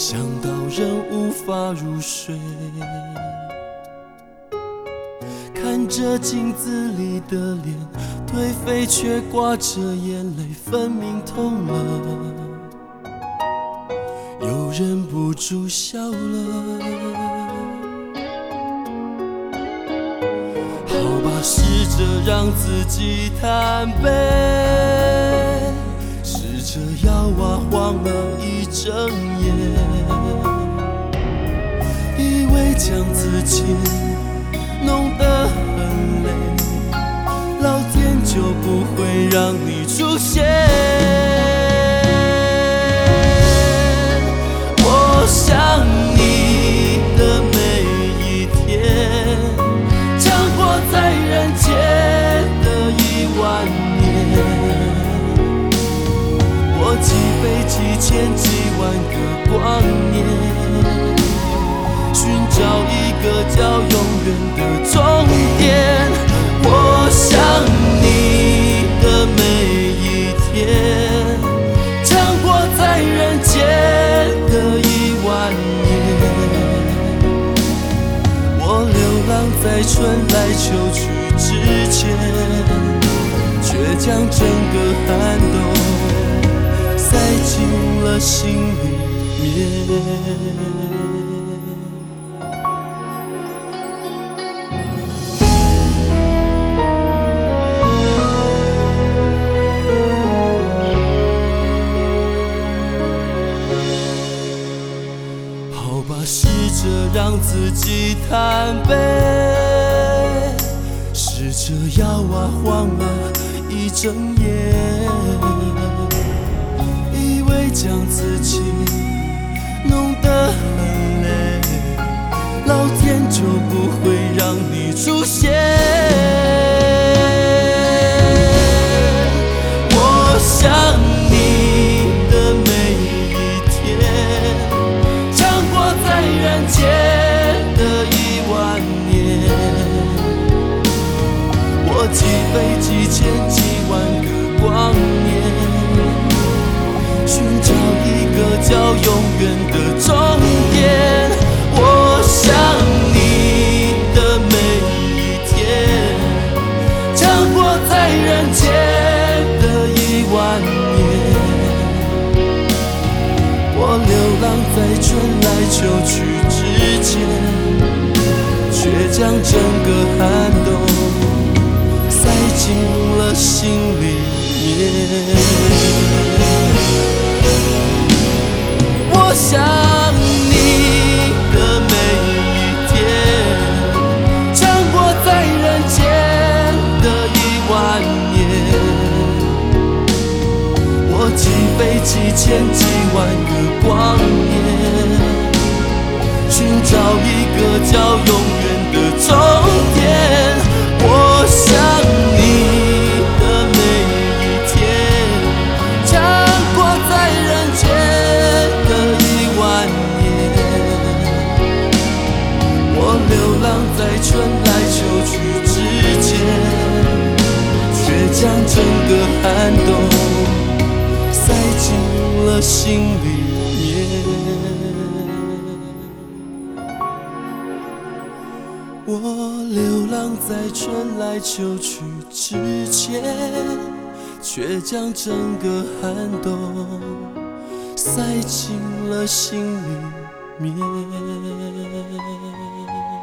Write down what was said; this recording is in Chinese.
想到人无法入睡。看着镜子里的脸，颓废却挂着眼泪，分明痛了，又忍不住笑了。好吧，试着让自己坦白，试着摇啊晃了一整夜，以为将自己弄得很累，老天就不会让你出现。我想你的每一天，强过在人间的10000年。我几飞几千几万个光年，寻找一个叫永远的终点。我想你的每一天，强过在人间的10000年。我流浪在春来秋去之间，却将整个寒冬塞进了心里面。试着让自己坦白，试着摇啊晃啊一整夜，以为将自己弄得很累，老天就不会让你出现。我想你的每一天，在人间的10000年。我几飞几千几万个光年，寻找一个叫永远的终点。我想你的每一天，强过在人间的10000年。我流浪在春来秋去之间，却将整个寒冬塞进了心里面。我想你的每一天，强过在人间的10000年。我几飞几千几万个光年，寻找一个叫永远的终点。我想你的每一天，强过在人间的10000年。我流浪在春来秋去之间，却将整个寒冬塞进了心里面。我流浪在春来秋去之间，却将整个寒冬塞进了心里面。